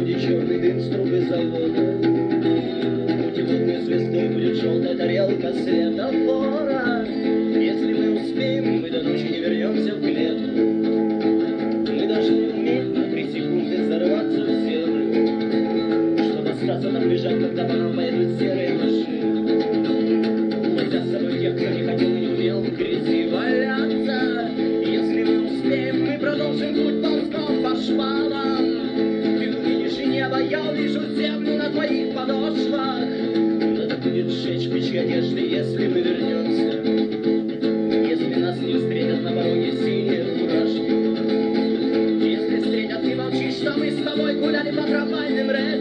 будет черный дым с трубы завода. Путеводной звездой будет желтая тарелка светофора. Если мы успеем, мы до ночи не вернемся в клетку. Мы должны уметь на 3 секунды взорваться в землю, чтобы остаться там лежать, когда по нам поедут серые машины. Возя с собой тех, кто не хотел и не умел в грязи валяться. Если мы успеем, мы продолжим путь ползком по шпалам. Ты увидишь и небо, я увижу землю на твоих подошвах. Надо будет сжечь печь одежды, если мы вернемся. Если нас не встретят на пороге синие фуражки. Если встретят, ты молчишь, что мы с тобой гуляли по трамвайным рельсам.